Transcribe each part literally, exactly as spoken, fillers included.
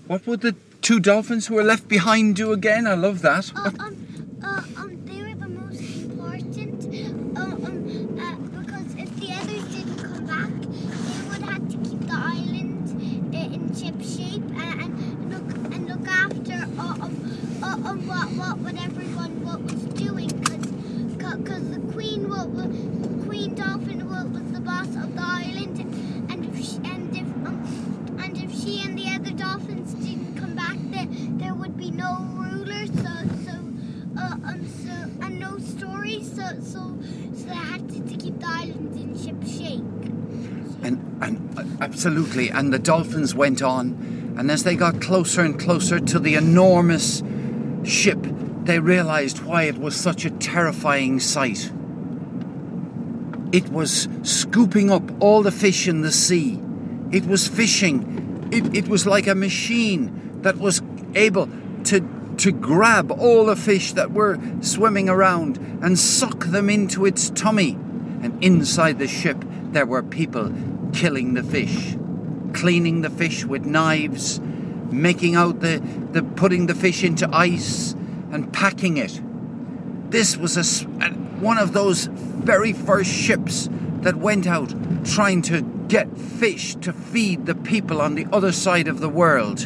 What would the two dolphins who were left behind do again? I love that. Uh, um, uh, um, they were the most important. Uh, um, uh, because if the others didn't come back, they would have to keep the island uh, in ship shape and, and look and look after uh, um, uh, um, what what what everyone what was doing. Because because the queen what the queen dolphin what was the boss of the island, and if she, and if um, and if she and the other dolphins didn't come back, there there would be no ruler. So so uh, um so and no story. So so so they had to, to keep the island in ship shape. And, and uh, absolutely, and the dolphins went on, and as they got closer and closer to the enormous ship, they realized why it was such a terrifying sight. It was scooping up all the fish in the sea. It was fishing. It, it was like a machine that was able to, to grab all the fish that were swimming around and suck them into its tummy. And inside the ship, there were people killing the fish, cleaning the fish with knives, making out the, the putting the fish into ice and packing it. This was a, one of those very first ships that went out trying to get fish to feed the people on the other side of the world.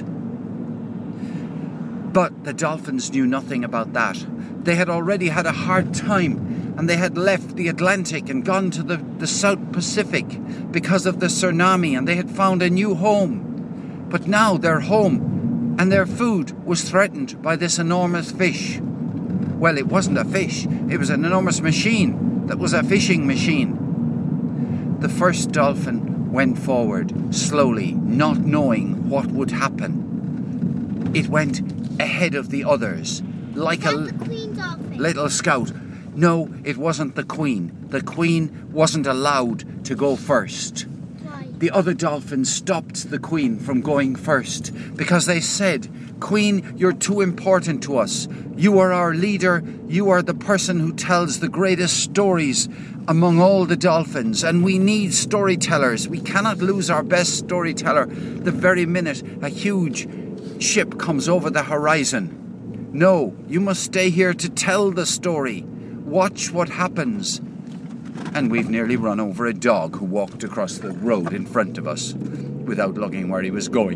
But the dolphins knew nothing about that. They had already had a hard time, and they had left the Atlantic and gone to the, the South Pacific because of the tsunami, and they had found a new home. But now their home and their food was threatened by this enormous fish. Well, it wasn't a fish, it was an enormous machine that was a fishing machine. The first dolphin went forward, slowly, not knowing what would happen. It went ahead of the others, like a the queen dolphin. little scout. No, it wasn't the queen. The queen wasn't allowed to go first. Why? The other dolphins stopped the queen from going first because they said, "Queen, you're too important to us. You are our leader. You are the person who tells the greatest stories among all the dolphins, and we need storytellers. We cannot lose our best storyteller the very minute a huge ship comes over the horizon. No, you must stay here to tell the story. Watch what happens." And we've nearly run over a dog who walked across the road in front of us without looking where he was going.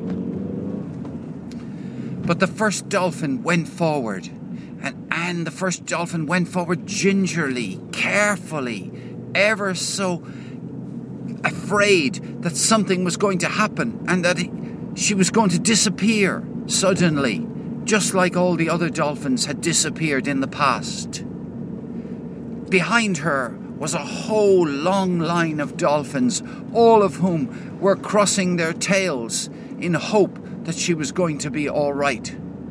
But the first dolphin went forward, and, and the first dolphin went forward gingerly, carefully, ever so afraid that something was going to happen and that it, she was going to disappear suddenly, just like all the other dolphins had disappeared in the past. Behind her was a whole long line of dolphins, all of whom were crossing their tails in hope that she was going to be all right.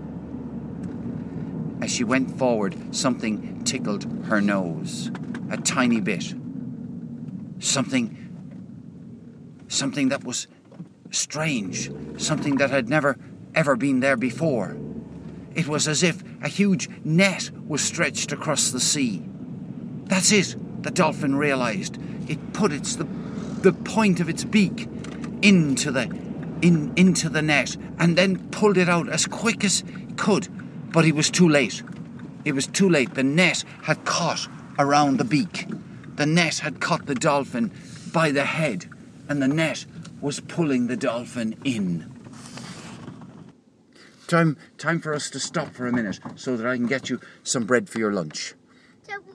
As she went forward, something tickled her nose, a tiny bit. Something, something that was strange, something that had never, ever been there before. It was as if a huge net was stretched across the sea. That's it, the dolphin realized. It put its the, the point of its beak into the in into the net and then pulled it out as quick as it could. But it was too late. It was too late. The net had caught around the beak. The net had caught the dolphin by the head, and the net was pulling the dolphin in. Time, time for us to stop for a minute so that I can get you some bread for your lunch.